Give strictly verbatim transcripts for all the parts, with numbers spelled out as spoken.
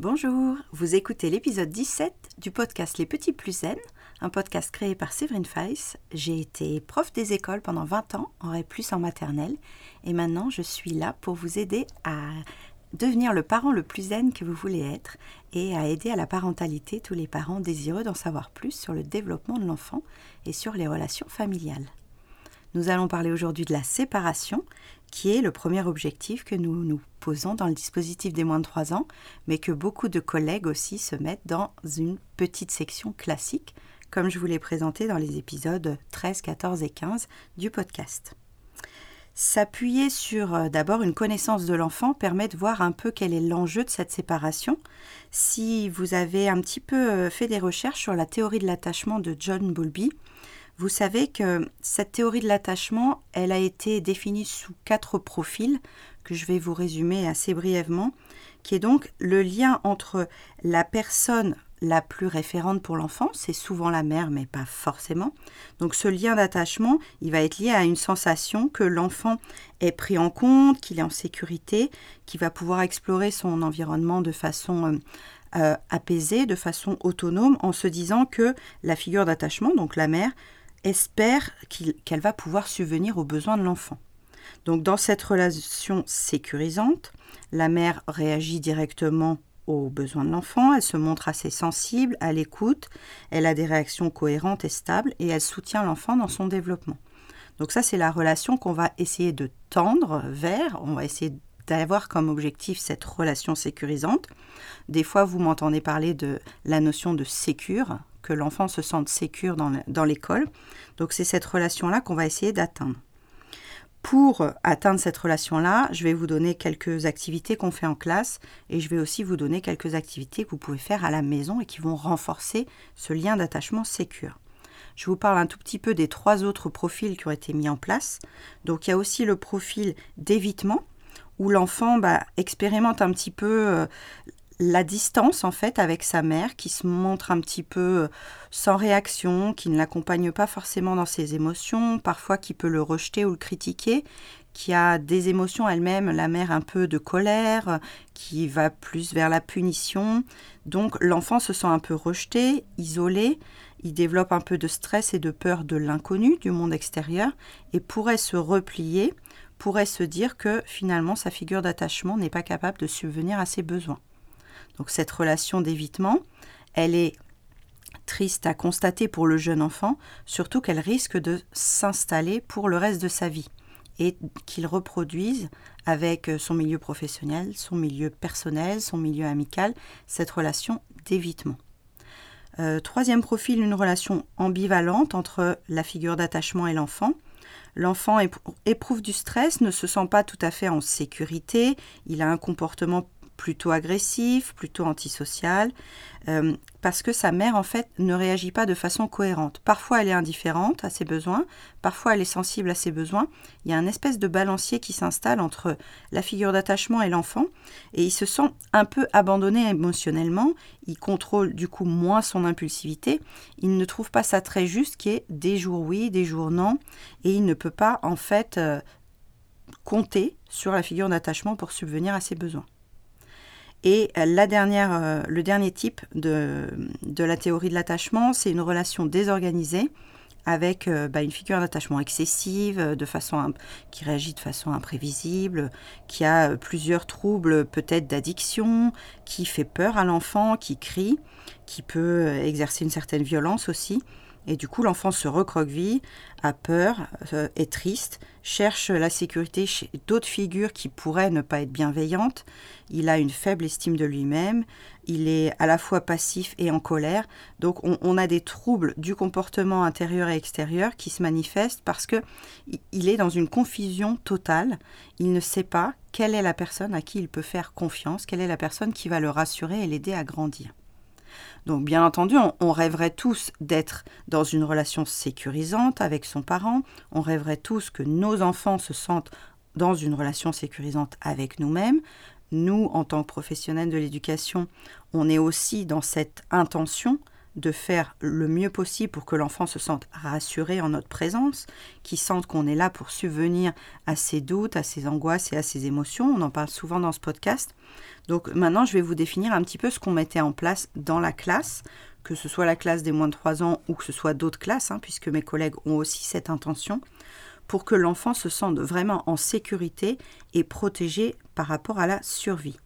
Bonjour, vous écoutez l'épisode dix-sept du podcast Les Petits Plus Zen, un podcast créé par Séverine Feiss. J'ai été prof des écoles pendant vingt ans, en R E plus en maternelle, et maintenant je suis là pour vous aider à devenir le parent le plus zen que vous voulez être et à aider à la parentalité tous les parents désireux d'en savoir plus sur le développement de l'enfant et sur les relations familiales. Nous allons parler aujourd'hui de la séparation, qui est le premier objectif que nous nous posons dans le dispositif des moins de trois ans, mais que beaucoup de collègues aussi se mettent dans une petite section classique, comme je vous l'ai présenté dans les épisodes treize, quatorze et quinze du podcast. S'appuyer sur euh, d'abord une connaissance de l'enfant permet de voir un peu quel est l'enjeu de cette séparation. Si vous avez un petit peu euh, fait des recherches sur la théorie de l'attachement de John Bowlby, vous savez que cette théorie de l'attachement, elle a été définie sous quatre profils que je vais vous résumer assez brièvement, qui est donc le lien entre la personne la plus référente pour l'enfant, c'est souvent la mère, mais pas forcément. Donc ce lien d'attachement, il va être lié à une sensation que l'enfant est pris en compte, qu'il est en sécurité, qu'il va pouvoir explorer son environnement de façon euh, euh, apaisée, de façon autonome, en se disant que la figure d'attachement, donc la mère, espère qu'il, qu'elle va pouvoir subvenir aux besoins de l'enfant. Donc dans cette relation sécurisante, la mère réagit directement aux besoins de l'enfant, elle se montre assez sensible, à l'écoute, elle a des réactions cohérentes et stables et elle soutient l'enfant dans son développement. Donc ça, c'est la relation qu'on va essayer de tendre vers, on va essayer d'avoir comme objectif cette relation sécurisante. Des fois, vous m'entendez parler de la notion de sécure, que l'enfant se sente sécure dans, dans l'école. Donc c'est cette relation-là qu'on va essayer d'atteindre. Pour atteindre cette relation-là, je vais vous donner quelques activités qu'on fait en classe et je vais aussi vous donner quelques activités que vous pouvez faire à la maison et qui vont renforcer ce lien d'attachement sécure. Je vous parle un tout petit peu des trois autres profils qui ont été mis en place. Donc il y a aussi le profil d'évitement où l'enfant bah, expérimente un petit peu euh, la distance en fait avec sa mère, qui se montre un petit peu sans réaction, qui ne l'accompagne pas forcément dans ses émotions, parfois qui peut le rejeter ou le critiquer, qui a des émotions elle-même, la mère un peu de colère, qui va plus vers la punition. Donc l'enfant se sent un peu rejeté, isolé, il développe un peu de stress et de peur de l'inconnu, du monde extérieur, et pourrait se replier, pourrait se dire que finalement sa figure d'attachement n'est pas capable de subvenir à ses besoins. Donc cette relation d'évitement, elle est triste à constater pour le jeune enfant, surtout qu'elle risque de s'installer pour le reste de sa vie et qu'il reproduise avec son milieu professionnel, son milieu personnel, son milieu amical, cette relation d'évitement. Euh, troisième profil, une relation ambivalente entre la figure d'attachement et l'enfant. L'enfant éprouve du stress, ne se sent pas tout à fait en sécurité, il a un comportement plutôt agressif, plutôt antisocial, euh, parce que sa mère, en fait, ne réagit pas de façon cohérente. Parfois, elle est indifférente à ses besoins, parfois, elle est sensible à ses besoins. Il y a un espèce de balancier qui s'installe entre la figure d'attachement et l'enfant, et il se sent un peu abandonné émotionnellement, il contrôle du coup moins son impulsivité, il ne trouve pas ça très juste, qui est des jours oui, des jours non, et il ne peut pas, en fait, euh, compter sur la figure d'attachement pour subvenir à ses besoins. Et la dernière, euh, le dernier type de, de la théorie de l'attachement, c'est une relation désorganisée avec euh, bah, une figure d'attachement excessive, de façon, qui réagit de façon imprévisible, qui a plusieurs troubles peut-être d'addiction, qui fait peur à l'enfant, qui crie, qui peut exercer une certaine violence aussi. Et du coup, l'enfant se recroqueville, a peur, euh, est triste, cherche la sécurité chez d'autres figures qui pourraient ne pas être bienveillantes. Il a une faible estime de lui-même, il est à la fois passif et en colère. Donc on, on a des troubles du comportement intérieur et extérieur qui se manifestent parce qu'il est dans une confusion totale. Il ne sait pas quelle est la personne à qui il peut faire confiance, quelle est la personne qui va le rassurer et l'aider à grandir. Donc bien entendu, on, on rêverait tous d'être dans une relation sécurisante avec son parent, on rêverait tous que nos enfants se sentent dans une relation sécurisante avec nous-mêmes. Nous, en tant que professionnels de l'éducation, on est aussi dans cette intention de faire le mieux possible pour que l'enfant se sente rassuré en notre présence, qu'il sente qu'on est là pour subvenir à ses doutes, à ses angoisses et à ses émotions. On en parle souvent dans ce podcast. Donc maintenant, je vais vous définir un petit peu ce qu'on mettait en place dans la classe, que ce soit la classe des moins de trois ans ou que ce soit d'autres classes, hein, puisque mes collègues ont aussi cette intention, pour que l'enfant se sente vraiment en sécurité et protégé par rapport à la survie.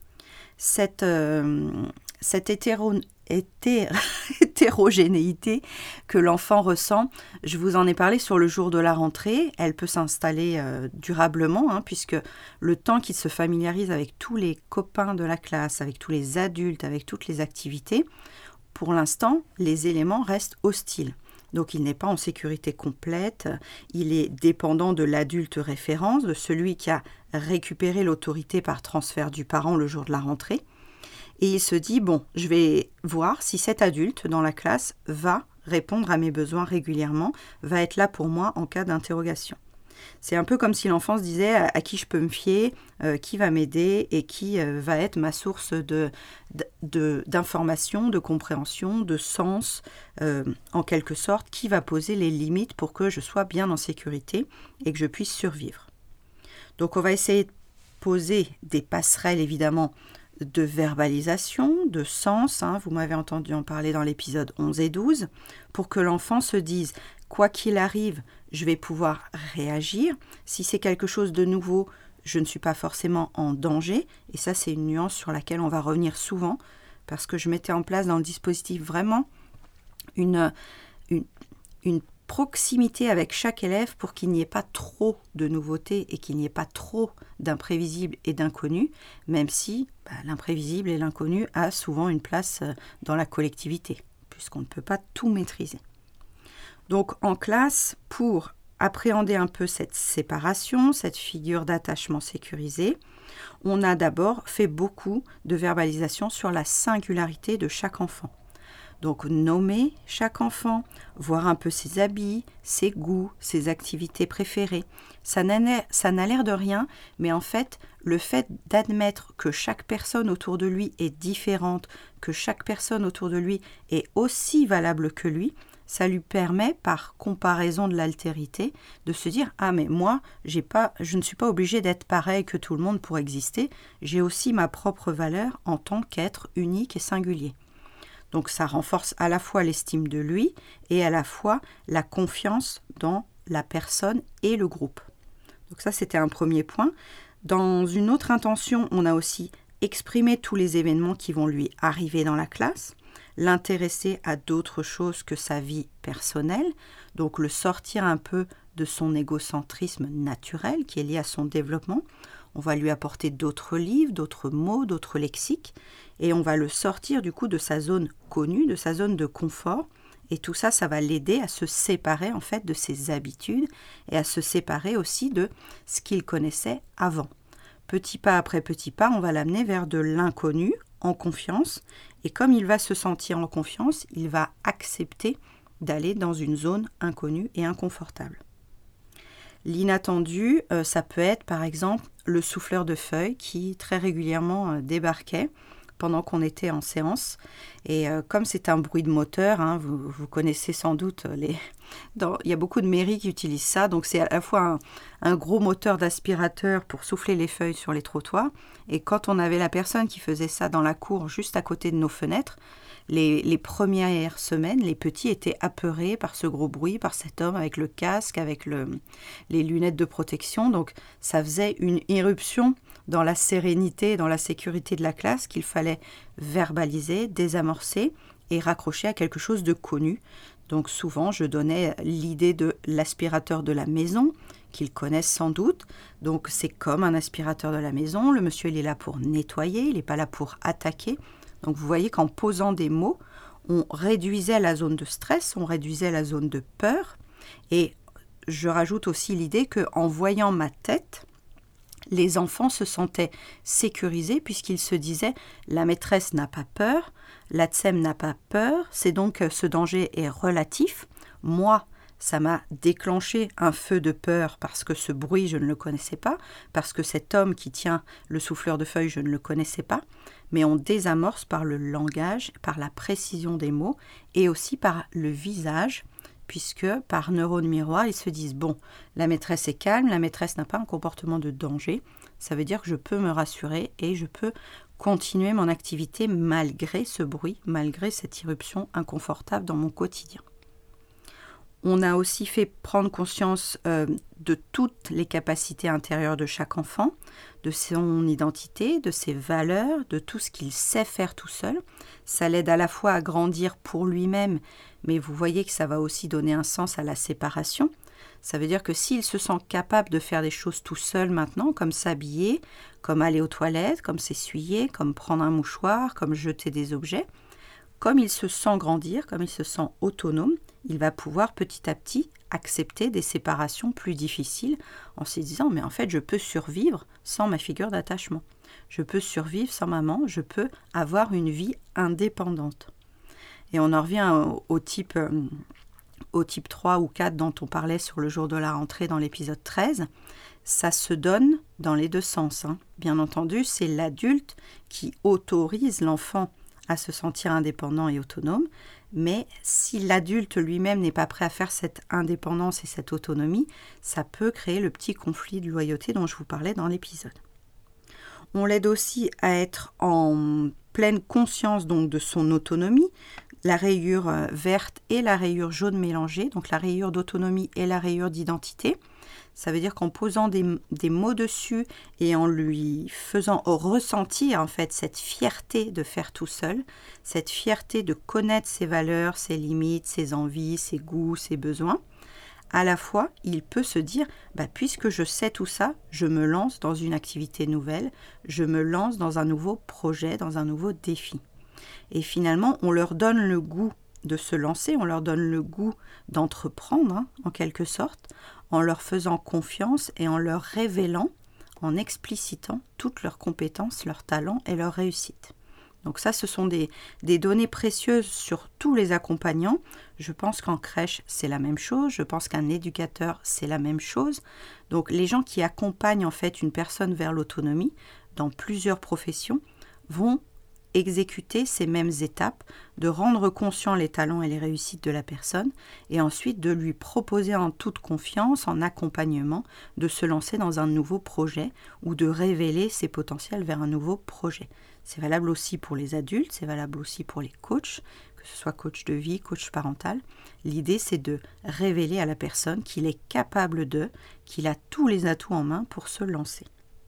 Cette, euh, cette hétéro, hété, hétérogénéité que l'enfant ressent, je vous en ai parlé sur le jour de la rentrée, elle peut s'installer euh, durablement, hein, puisque le temps qu'il se familiarise avec tous les copains de la classe, avec tous les adultes, avec toutes les activités, pour l'instant, les éléments restent hostiles. Donc il n'est pas en sécurité complète, il est dépendant de l'adulte référence, de celui qui a récupéré l'autorité par transfert du parent le jour de la rentrée. Et il se dit, bon, je vais voir si cet adulte dans la classe va répondre à mes besoins régulièrement, va être là pour moi en cas d'interrogation. C'est un peu comme si l'enfant se disait à, à qui je peux me fier, euh, qui va m'aider et qui euh, va être ma source de, de, d'information, de compréhension, de sens, euh, en quelque sorte, qui va poser les limites pour que je sois bien en sécurité et que je puisse survivre. Donc on va essayer de poser des passerelles évidemment de verbalisation, de sens, hein, vous m'avez entendu en parler dans l'épisode onze et douze, pour que l'enfant se dise quoi qu'il arrive, je vais pouvoir réagir. Si c'est quelque chose de nouveau, je ne suis pas forcément en danger. Et ça, c'est une nuance sur laquelle on va revenir souvent, parce que je mettais en place dans le dispositif vraiment une, une, une proximité avec chaque élève pour qu'il n'y ait pas trop de nouveautés et qu'il n'y ait pas trop d'imprévisibles et d'inconnus, même si bah, l'imprévisible et l'inconnu a souvent une place dans la collectivité, puisqu'on ne peut pas tout maîtriser. Donc en classe, pour appréhender un peu cette séparation, cette figure d'attachement sécurisé, on a d'abord fait beaucoup de verbalisation sur la singularité de chaque enfant. Donc nommer chaque enfant, voir un peu ses habits, ses goûts, ses activités préférées. Ça n'a, ça n'a l'air de rien, mais en fait, le fait d'admettre que chaque personne autour de lui est différente, que chaque personne autour de lui est aussi valable que lui, ça lui permet, par comparaison de l'altérité, de se dire « Ah, mais moi, j'ai pas, je ne suis pas obligé d'être pareil que tout le monde pour exister. J'ai aussi ma propre valeur en tant qu'être unique et singulier. » Donc ça renforce à la fois l'estime de lui et à la fois la confiance dans la personne et le groupe. Donc ça, c'était un premier point. Dans une autre intention, on a aussi exprimé tous les événements qui vont lui arriver dans la classe, l'intéresser à d'autres choses que sa vie personnelle, donc le sortir un peu de son égocentrisme naturel qui est lié à son développement. On va lui apporter d'autres livres, d'autres mots, d'autres lexiques, et on va le sortir du coup de sa zone connue, de sa zone de confort. Et tout ça, ça va l'aider à se séparer en fait de ses habitudes et à se séparer aussi de ce qu'il connaissait avant. Petit pas après petit pas, on va l'amener vers de l'inconnu, en confiance. Et comme il va se sentir en confiance, il va accepter d'aller dans une zone inconnue et inconfortable. L'inattendu, euh, ça peut être par exemple le souffleur de feuilles qui très régulièrement euh, débarquait pendant qu'on était en séance. Et euh, comme c'est un bruit de moteur, hein, vous, vous connaissez sans doute, les... Dans... il y a beaucoup de mairies qui utilisent ça, donc c'est à la fois un, un gros moteur d'aspirateur pour souffler les feuilles sur les trottoirs. Et quand on avait la personne qui faisait ça dans la cour juste à côté de nos fenêtres, les, les premières semaines, les petits étaient apeurés par ce gros bruit, par cet homme avec le casque, avec le, les lunettes de protection. Donc ça faisait une irruption dans la sérénité, dans la sécurité de la classe qu'il fallait verbaliser, désamorcer et raccrocher à quelque chose de connu. Donc souvent, je donnais l'idée de l'aspirateur de la maison, qu'ils connaissent sans doute. Donc c'est comme un aspirateur de la maison. Le monsieur, il est là pour nettoyer, il n'est pas là pour attaquer. Donc vous voyez qu'en posant des mots, on réduisait la zone de stress, on réduisait la zone de peur. Et je rajoute aussi l'idée qu'en voyant ma tête, les enfants se sentaient sécurisés puisqu'ils se disaient « la maîtresse n'a pas peur, la T S E M n'a pas peur, c'est donc ce danger est relatif. Moi, ça m'a déclenché un feu de peur parce que ce bruit, je ne le connaissais pas, parce que cet homme qui tient le souffleur de feuilles, je ne le connaissais pas, mais on désamorce par le langage, par la précision des mots et aussi par le visage, puisque par neurone miroir, ils se disent « bon, la maîtresse est calme, la maîtresse n'a pas un comportement de danger, ça veut dire que je peux me rassurer et je peux continuer mon activité malgré ce bruit, malgré cette irruption inconfortable dans mon quotidien ». On a aussi fait prendre conscience euh, de toutes les capacités intérieures de chaque enfant, de son identité, de ses valeurs, de tout ce qu'il sait faire tout seul. Ça l'aide à la fois à grandir pour lui-même, mais vous voyez que ça va aussi donner un sens à la séparation. Ça veut dire que s'il se sent capable de faire des choses tout seul maintenant, comme s'habiller, comme aller aux toilettes, comme s'essuyer, comme prendre un mouchoir, comme jeter des objets, comme il se sent grandir, comme il se sent autonome, il va pouvoir petit à petit accepter des séparations plus difficiles en se disant « mais en fait, je peux survivre sans ma figure d'attachement. Je peux survivre sans maman, je peux avoir une vie indépendante. » Et on en revient au, au, type, euh, au type trois ou quatre dont on parlait sur le jour de la rentrée dans l'épisode treize. Ça se donne dans les deux sens, hein. Bien entendu, c'est l'adulte qui autorise l'enfant à se sentir indépendant et autonome, mais si l'adulte lui-même n'est pas prêt à faire cette indépendance et cette autonomie, ça peut créer le petit conflit de loyauté dont je vous parlais dans l'épisode. On l'aide aussi à être en pleine conscience donc de son autonomie, la rayure verte et la rayure jaune mélangée, donc la rayure d'autonomie et la rayure d'identité. Ça veut dire qu'en posant des, des mots dessus et en lui faisant ressentir en fait cette fierté de faire tout seul, cette fierté de connaître ses valeurs, ses limites, ses envies, ses goûts, ses besoins, à la fois il peut se dire bah, puisque je sais tout ça, je me lance dans une activité nouvelle, je me lance dans un nouveau projet, dans un nouveau défi. Et finalement, on leur donne le goût de se lancer, on leur donne le goût d'entreprendre, hein, en quelque sorte, en leur faisant confiance et en leur révélant, en explicitant toutes leurs compétences, leurs talents et leurs réussites. Donc ça, ce sont des, des données précieuses sur tous les accompagnants. Je pense qu'en crèche, c'est la même chose. Je pense qu'un éducateur, c'est la même chose. Donc les gens qui accompagnent en fait une personne vers l'autonomie dans plusieurs professions vont exécuter ces mêmes étapes, de rendre conscient les talents et les réussites de la personne et ensuite de lui proposer en toute confiance, en accompagnement, de se lancer dans un nouveau projet ou de révéler ses potentiels vers un nouveau projet. C'est valable aussi pour les adultes, c'est valable aussi pour les coachs, que ce soit coach de vie, coach parental. L'idée, c'est de révéler à la personne qu'il est capable de, qu'il a tous les atouts en main pour se lancer.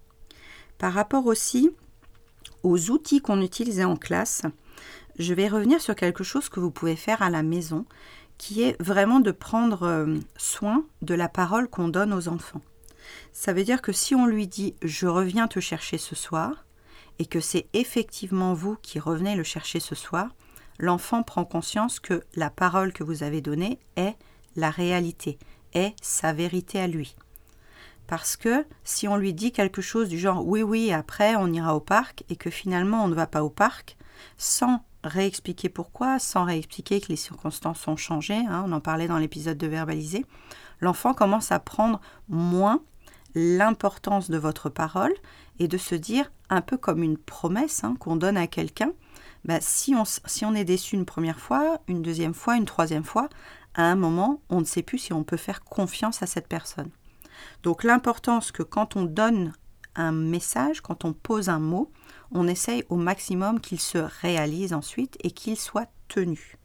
Par rapport aussi aux outils qu'on utilisait en classe, je vais revenir sur quelque chose que vous pouvez faire à la maison, qui est vraiment de prendre soin de la parole qu'on donne aux enfants. Ça veut dire que si on lui dit « je reviens te chercher ce soir » et que c'est effectivement vous qui revenez le chercher ce soir, l'enfant prend conscience que la parole que vous avez donnée est la réalité, est sa vérité à lui. Parce que si on lui dit quelque chose du genre « oui, oui, après on ira au parc » et que finalement on ne va pas au parc, sans réexpliquer pourquoi, sans réexpliquer que les circonstances ont changé, hein, on en parlait dans l'épisode de verbaliser, l'enfant commence à prendre moins l'importance de votre parole et de se dire, un peu comme une promesse hein, qu'on donne à quelqu'un, bah, si, on, si on est déçu une première fois, une deuxième fois, une troisième fois, à un moment, on ne sait plus si on peut faire confiance à cette personne. Donc l'importance que quand on donne un message, quand on pose un mot, on essaye au maximum qu'il se réalise ensuite et qu'il soit tenu.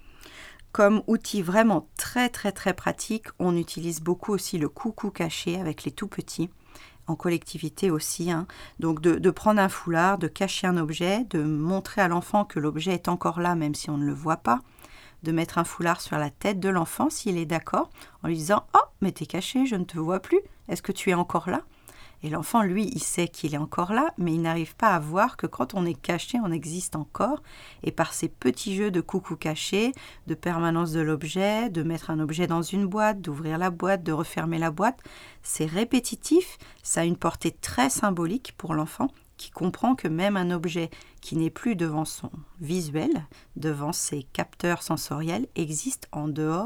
Comme outil vraiment très très très pratique, on utilise beaucoup aussi le coucou caché avec les tout petits, en collectivité aussi. Hein. Donc de, de prendre un foulard, de cacher un objet, de montrer à l'enfant que l'objet est encore là même si on ne le voit pas, de mettre un foulard sur la tête de l'enfant s'il est d'accord, en lui disant « Oh, mais t'es caché, je ne te vois plus, est-ce que tu es encore là ?» Et l'enfant, lui, il sait qu'il est encore là, mais il n'arrive pas à voir que quand on est caché, on existe encore. Et par ces petits jeux de coucou caché, de permanence de l'objet, de mettre un objet dans une boîte, d'ouvrir la boîte, de refermer la boîte, c'est répétitif, ça a une portée très symbolique pour l'enfant qui comprend que même un objet qui n'est plus devant son visuel, devant ses capteurs sensoriels, existe en dehors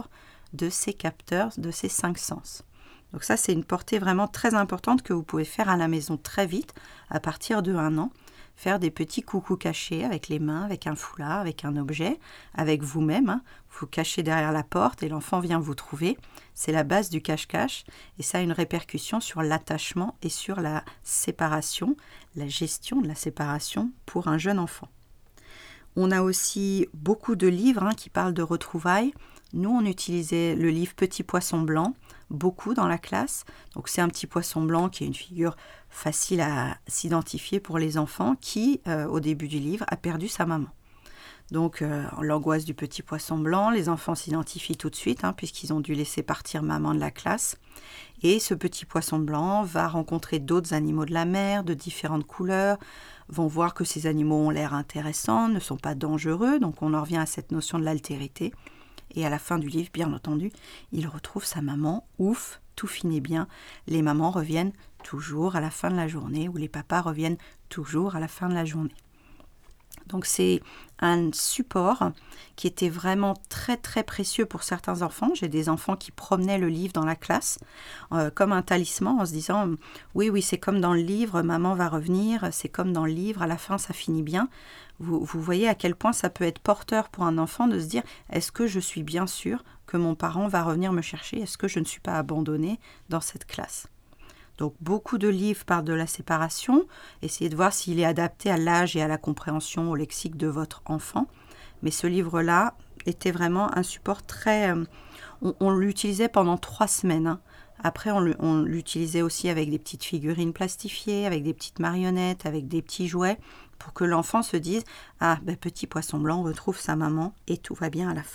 de ses capteurs, de ses cinq sens. Donc ça, c'est une portée vraiment très importante que vous pouvez faire à la maison très vite, à partir de un an. Faire des petits coucous cachés avec les mains, avec un foulard, avec un objet, avec vous-même. Hein. Vous cachez derrière la porte et l'enfant vient vous trouver. C'est la base du cache-cache et ça a une répercussion sur l'attachement et sur la séparation, la gestion de la séparation pour un jeune enfant. On a aussi beaucoup de livres hein, qui parlent de retrouvailles. Nous, on utilisait le livre Petit poisson blanc, beaucoup dans la classe. Donc, c'est un petit poisson blanc qui est une figure facile à s'identifier pour les enfants qui, euh, au début du livre, a perdu sa maman. Donc, euh, l'angoisse du petit poisson blanc, les enfants s'identifient tout de suite, hein, puisqu'ils ont dû laisser partir maman de la classe. Et ce petit poisson blanc va rencontrer d'autres animaux de la mer, de différentes couleurs, vont voir que ces animaux ont l'air intéressants, ne sont pas dangereux, donc on en revient à cette notion de l'altérité. Et à la fin du livre, bien entendu, il retrouve sa maman, ouf, tout finit bien, les mamans reviennent toujours à la fin de la journée, ou les papas reviennent toujours à la fin de la journée. Donc c'est un support qui était vraiment très très précieux pour certains enfants. J'ai des enfants qui promenaient le livre dans la classe euh, comme un talisman en se disant oui oui c'est comme dans le livre, maman va revenir, c'est comme dans le livre, à la fin ça finit bien. Vous, vous voyez à quel point ça peut être porteur pour un enfant de se dire est-ce que je suis bien sûr que mon parent va revenir me chercher, est-ce que je ne suis pas abandonnée dans cette classe. Donc beaucoup de livres parlent de la séparation. Essayez de voir s'il est adapté à l'âge et à la compréhension, au lexique de votre enfant. Mais ce livre-là était vraiment un support très... Euh, on, on l'utilisait pendant trois semaines. Hein. Après, on, le, on l'utilisait aussi avec des petites figurines plastifiées, avec des petites marionnettes, avec des petits jouets, pour que l'enfant se dise « Ah, ben, petit poisson blanc retrouve sa maman et tout va bien à la fin ».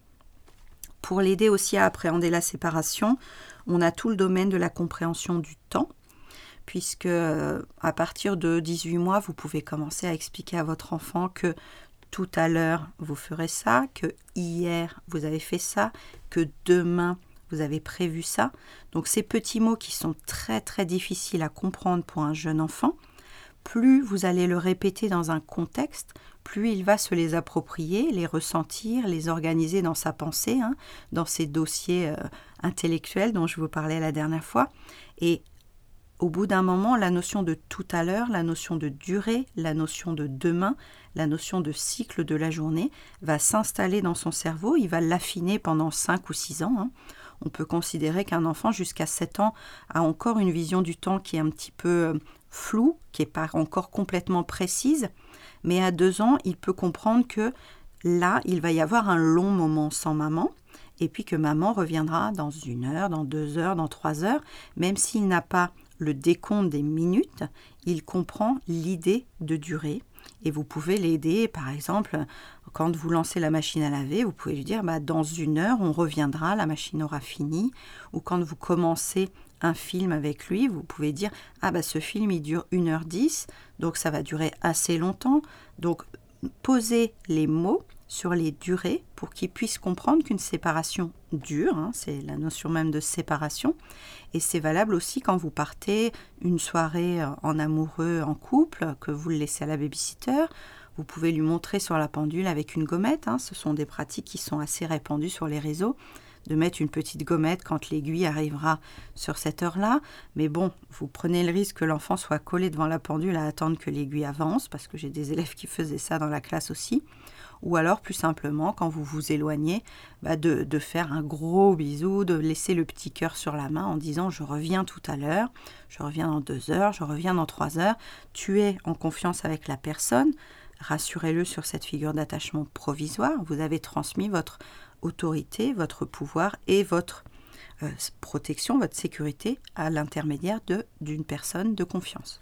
Pour l'aider aussi à appréhender la séparation, on a tout le domaine de la compréhension du temps, puisque euh, à partir de dix-huit mois, vous pouvez commencer à expliquer à votre enfant que tout à l'heure, vous ferez ça, que hier, vous avez fait ça, que demain, vous avez prévu ça. Donc ces petits mots qui sont très très difficiles à comprendre pour un jeune enfant, plus vous allez le répéter dans un contexte, plus il va se les approprier, les ressentir, les organiser dans sa pensée, hein, dans ses dossiers euh, intellectuels dont je vous parlais la dernière fois. Et au bout d'un moment, la notion de tout à l'heure, la notion de durée, la notion de demain, la notion de cycle de la journée va s'installer dans son cerveau. Il va l'affiner pendant cinq ou six ans. Hein. On peut considérer qu'un enfant jusqu'à sept ans a encore une vision du temps qui est un petit peu floue, qui n'est pas encore complètement précise. Mais à deux ans, il peut comprendre que là, il va y avoir un long moment sans maman, et puis que maman reviendra dans une heure, dans deux heures, dans trois heures. Même s'il n'a pas le décompte des minutes, il comprend l'idée de durée. Et vous pouvez l'aider, par exemple, quand vous lancez la machine à laver, vous pouvez lui dire bah, « dans une heure, on reviendra, la machine aura fini ». Ou quand vous commencez un film avec lui, vous pouvez dire « ah bah ce film, il dure une heure dix, donc ça va durer assez longtemps ». Donc, posez les mots sur les durées pour qu'il puisse comprendre qu'une séparation dure, hein, c'est la notion même de séparation, et c'est valable aussi quand vous partez une soirée en amoureux, en couple, que vous le laissez à la babysitter. Vous pouvez lui montrer sur la pendule avec une gommette, hein, ce sont des pratiques qui sont assez répandues sur les réseaux, de mettre une petite gommette quand l'aiguille arrivera sur cette heure-là. Mais bon, vous prenez le risque que l'enfant soit collé devant la pendule à attendre que l'aiguille avance, parce que j'ai des élèves qui faisaient ça dans la classe aussi. Ou alors, plus simplement, quand vous vous éloignez, bah de, de faire un gros bisou, de laisser le petit cœur sur la main en disant « je reviens tout à l'heure, je reviens dans deux heures, je reviens dans trois heures ». Tu es en confiance avec la personne, rassurez-le sur cette figure d'attachement provisoire. Vous avez transmis votre autorité, votre pouvoir et votre euh, protection, votre sécurité à l'intermédiaire de, d'une personne de confiance.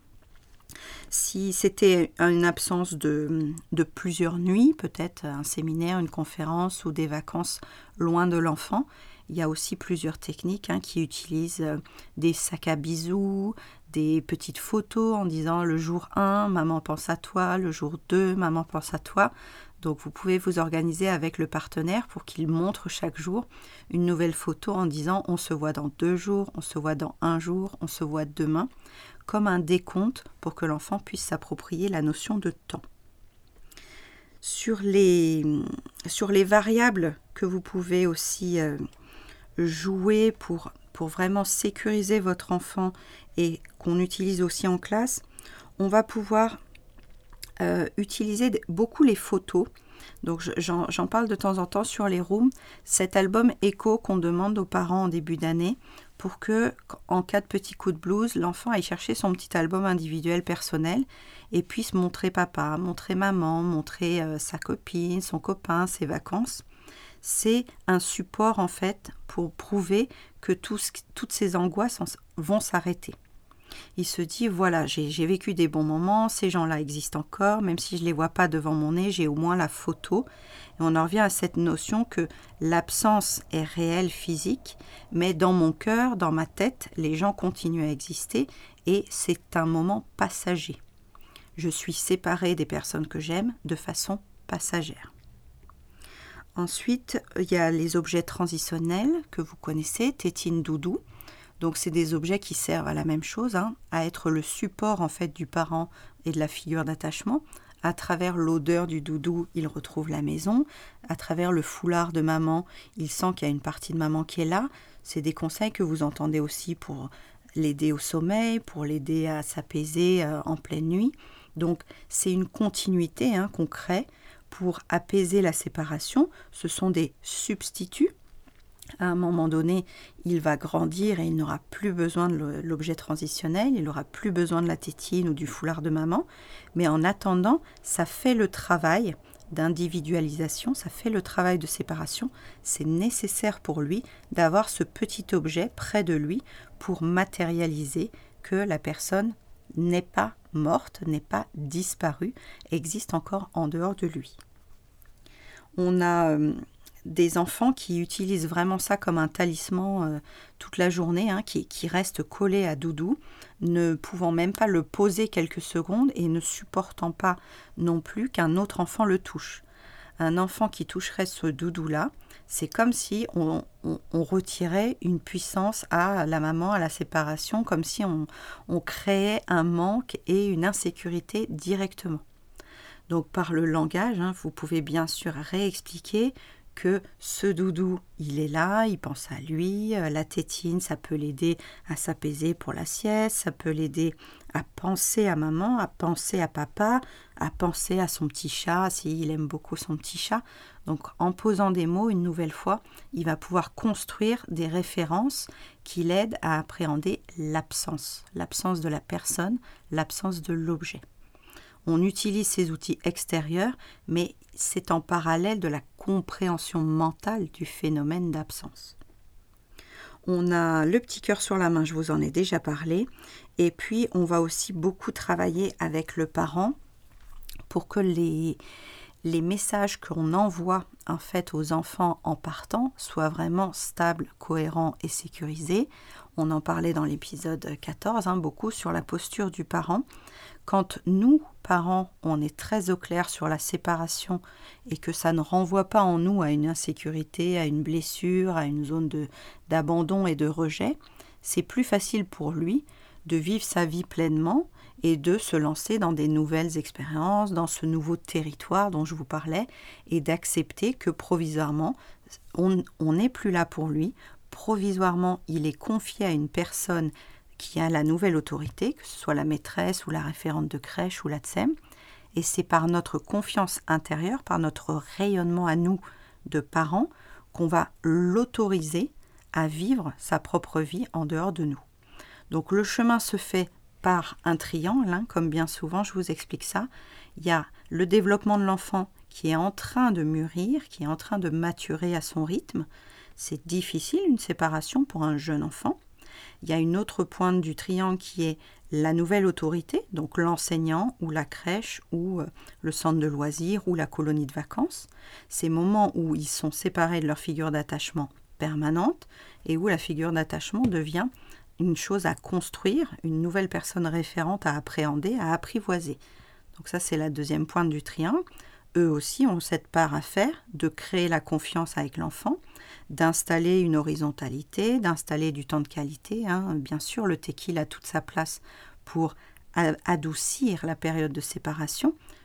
Si c'était une absence de, de plusieurs nuits, peut-être un séminaire, une conférence ou des vacances loin de l'enfant, il y a aussi plusieurs techniques hein, qui utilisent des sacs à bisous, des petites photos en disant le jour un, maman pense à toi, le jour deux, maman pense à toi. Donc vous pouvez vous organiser avec le partenaire pour qu'il montre chaque jour une nouvelle photo en disant on se voit dans deux jours, on se voit dans un jour, on se voit demain, comme un décompte pour que l'enfant puisse s'approprier la notion de temps. Sur les, sur les variables que vous pouvez aussi euh, jouer pour, pour vraiment sécuriser votre enfant et qu'on utilise aussi en classe, on va pouvoir euh, utiliser beaucoup les photos. Donc j'en, j'en parle de temps en temps sur les rooms, cet album écho qu'on demande aux parents en début d'année pour que, en cas de petit coup de blues, l'enfant aille chercher son petit album individuel personnel et puisse montrer papa, montrer maman, montrer euh, sa copine, son copain, ses vacances. C'est un support en fait pour prouver que tout, toutes ces angoisses vont s'arrêter. Il se dit, voilà, j'ai, j'ai vécu des bons moments, ces gens-là existent encore, même si je ne les vois pas devant mon nez, j'ai au moins la photo. Et on en revient à cette notion que l'absence est réelle, physique, mais dans mon cœur, dans ma tête, les gens continuent à exister et c'est un moment passager. Je suis séparée des personnes que j'aime de façon passagère. Ensuite, il y a les objets transitionnels que vous connaissez, tétine, doudou. Donc, c'est des objets qui servent à la même chose, hein, à être le support en fait du parent et de la figure d'attachement. À travers l'odeur du doudou, il retrouve la maison. À travers le foulard de maman, il sent qu'il y a une partie de maman qui est là. C'est des conseils que vous entendez aussi pour l'aider au sommeil, pour l'aider à s'apaiser euh, en pleine nuit. Donc, c'est une continuité hein, qu'on crée pour apaiser la séparation. Ce sont des substituts. À un moment donné, il va grandir et il n'aura plus besoin de l'objet transitionnel, il n'aura plus besoin de la tétine ou du foulard de maman. Mais en attendant, ça fait le travail d'individualisation, ça fait le travail de séparation. C'est nécessaire pour lui d'avoir ce petit objet près de lui pour matérialiser que la personne n'est pas morte, n'est pas disparue, existe encore en dehors de lui. On a euh, des enfants qui utilisent vraiment ça comme un talisman euh, toute la journée, hein, qui, qui restent collés à doudou, ne pouvant même pas le poser quelques secondes et ne supportant pas non plus qu'un autre enfant le touche. Un enfant qui toucherait ce doudou-là, c'est comme si on, on, on retirait une puissance à la maman, à la séparation, comme si on, on créait un manque et une insécurité directement. Donc par le langage, hein, vous pouvez bien sûr réexpliquer que ce doudou, il est là, il pense à lui, la tétine, ça peut l'aider à s'apaiser pour la sieste, ça peut l'aider à penser à maman, à penser à papa, à penser à son petit chat, s'il aime beaucoup son petit chat. Donc en posant des mots, une nouvelle fois, il va pouvoir construire des références qui l'aident à appréhender l'absence, l'absence de la personne, l'absence de l'objet. On utilise ces outils extérieurs, mais c'est en parallèle de la compréhension mentale du phénomène d'absence. On a le petit cœur sur la main, je vous en ai déjà parlé, et puis on va aussi beaucoup travailler avec le parent pour que les, les messages qu'on envoie en fait aux enfants en partant soient vraiment stables, cohérents et sécurisés. On en parlait dans l'épisode quatorze, hein, beaucoup sur la posture du parent. Quand nous, parents, on est très au clair sur la séparation et que ça ne renvoie pas en nous à une insécurité, à une blessure, à une zone de, d'abandon et de rejet, c'est plus facile pour lui de vivre sa vie pleinement et de se lancer dans des nouvelles expériences, dans ce nouveau territoire dont je vous parlais, et d'accepter que provisoirement, on, on n'est plus là pour lui. Provisoirement, il est confié à une personne qui a la nouvelle autorité, que ce soit la maîtresse ou la référente de crèche ou la T S E M, et c'est par notre confiance intérieure, par notre rayonnement à nous de parents, qu'on va l'autoriser à vivre sa propre vie en dehors de nous. Donc le chemin se fait par un triangle, hein, comme bien souvent je vous explique ça. Il y a le développement de l'enfant qui est en train de mûrir, qui est en train de maturer à son rythme. C'est difficile une séparation pour un jeune enfant. Il y a une autre pointe du triangle qui est la nouvelle autorité, donc l'enseignant ou la crèche ou le centre de loisirs ou la colonie de vacances. Ces moments où ils sont séparés de leur figure d'attachement permanente et où la figure d'attachement devient une chose à construire, une nouvelle personne référente à appréhender, à apprivoiser. Donc ça, c'est la deuxième pointe du triangle. Eux aussi ont cette part à faire de créer la confiance avec l'enfant, d'installer une horizontalité, d'installer du temps de qualité. Hein. Bien sûr, le tequil a toute sa place pour adoucir la période de séparation.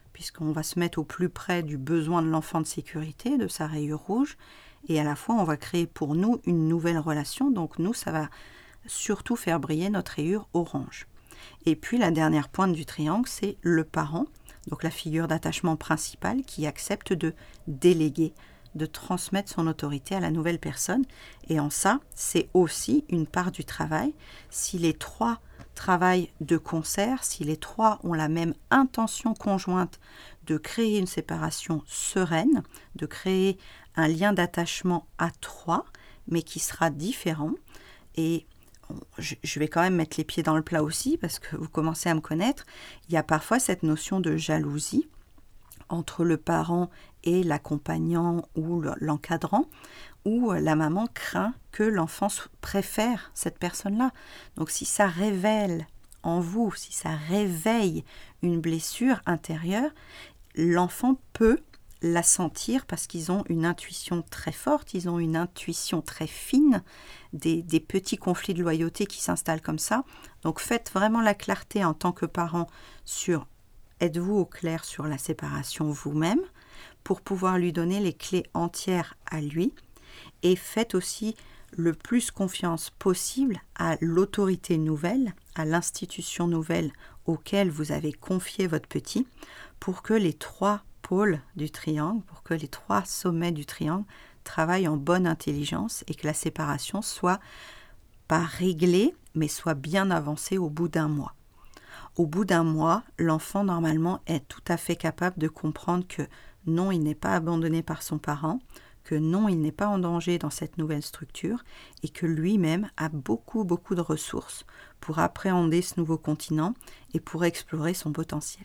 puisqu'on va se mettre au plus près du besoin de l'enfant de sécurité, de sa rayure rouge, et à la fois on va créer pour nous une nouvelle relation, donc nous ça va surtout faire briller notre rayure orange. Et puis la dernière pointe du triangle, c'est le parent, donc la figure d'attachement principale qui accepte de déléguer, de transmettre son autorité à la nouvelle personne. Et en ça, c'est aussi une part du travail. Si les trois travaillent de concert, si les trois ont la même intention conjointe de créer une séparation sereine, de créer un lien d'attachement à trois, mais qui sera différent, et je vais quand même mettre les pieds dans le plat aussi, parce que vous commencez à me connaître, il y a parfois cette notion de jalousie entre le parent et l'accompagnant ou l'encadrant, où la maman craint que l'enfant préfère cette personne-là. Donc si ça révèle en vous, si ça réveille une blessure intérieure, l'enfant peut la sentir parce qu'ils ont une intuition très forte, ils ont une intuition très fine, des, des petits conflits de loyauté qui s'installent comme ça. Donc faites vraiment la clarté en tant que parent sur, êtes-vous au clair sur la séparation vous-même pour pouvoir lui donner les clés entières à lui, et faites aussi le plus confiance possible à l'autorité nouvelle, à l'institution nouvelle auquel vous avez confié votre petit, pour que les trois pôles du triangle, pour que les trois sommets du triangle travaillent en bonne intelligence et que la séparation soit pas réglée, mais soit bien avancée au bout d'un mois. Au bout d'un mois, l'enfant normalement est tout à fait capable de comprendre que non, il n'est pas abandonné par son parent, que non, il n'est pas en danger dans cette nouvelle structure et que lui-même a beaucoup, beaucoup de ressources pour appréhender ce nouveau continent et pour explorer son potentiel.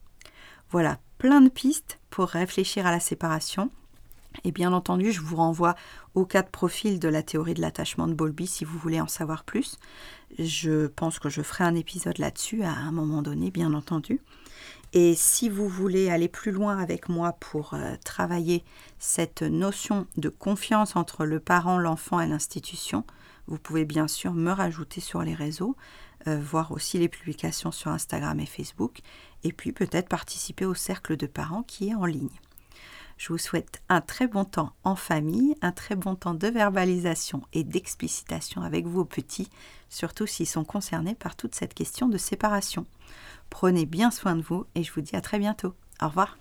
Voilà, plein de pistes pour réfléchir à la séparation. Et bien entendu, je vous renvoie aux quatre profils de la théorie de l'attachement de Bowlby si vous voulez en savoir plus. Je pense que je ferai un épisode là-dessus à un moment donné, bien entendu. Et si vous voulez aller plus loin avec moi pour euh, travailler cette notion de confiance entre le parent, l'enfant et l'institution, vous pouvez bien sûr me rajouter sur les réseaux, euh, voir aussi les publications sur Instagram et Facebook, et puis peut-être participer au cercle de parents qui est en ligne. Je vous souhaite un très bon temps en famille, un très bon temps de verbalisation et d'explicitation avec vos petits, surtout s'ils sont concernés par toute cette question de séparation. Prenez bien soin de vous et je vous dis à très bientôt. Au revoir.